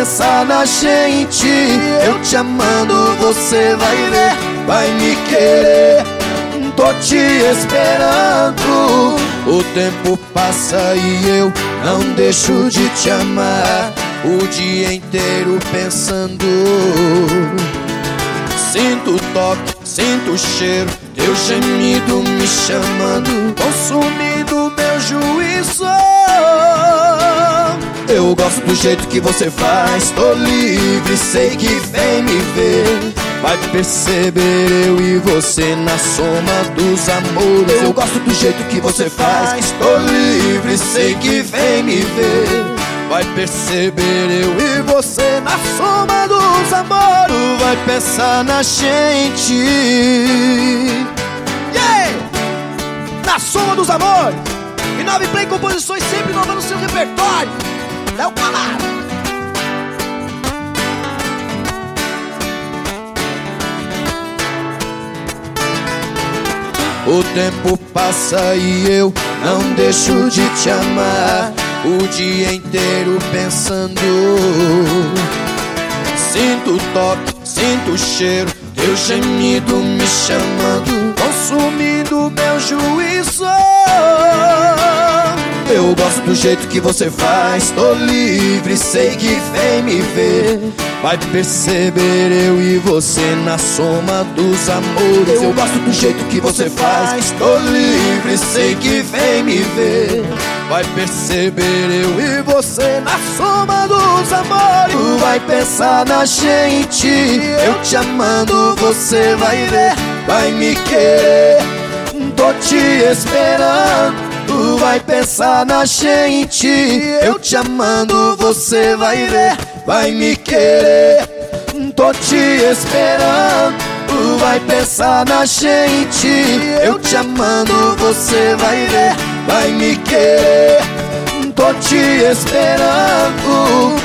pensar na gente. Eu te amando, você vai ver, vai me querer. Tô te esperando. O tempo passa e eu não deixo de te amar. O dia inteiro pensando. Sinto o toque, sinto o cheiro, teu gemido me chamando, consumindo meu juízo. Eu gosto do jeito que você faz, tô livre, sei que vem me ver. Vai perceber eu e você na soma dos amores. Eu gosto do jeito que você faz, tô livre, sei que vem me ver. Vai perceber eu e você na soma dos amores. Vai pensar na gente, yeah! Na soma dos amores. E 9 Play Composições, sempre inovando seu repertório. É o Camargo. O tempo passa e eu não deixo de te amar. O dia inteiro pensando. Sinto o toque, sinto o cheiro, teu gemido me chamando, consumindo meu juízo. Eu gosto do jeito que você faz, tô livre, sei que vem me ver. Vai perceber eu e você na soma dos amores. Eu gosto do jeito que você faz, tô livre, sei que vem me ver. Vai perceber eu e você na soma dos amores. Vai pensar na gente, eu te amando, você vai ver, vai me querer. Tô te esperando. Vai pensar na gente, eu te amando, você vai ver, vai me querer. Tô te esperando. Vai pensar na gente, eu te amando, você vai ver, vai me querer. Tô te esperando.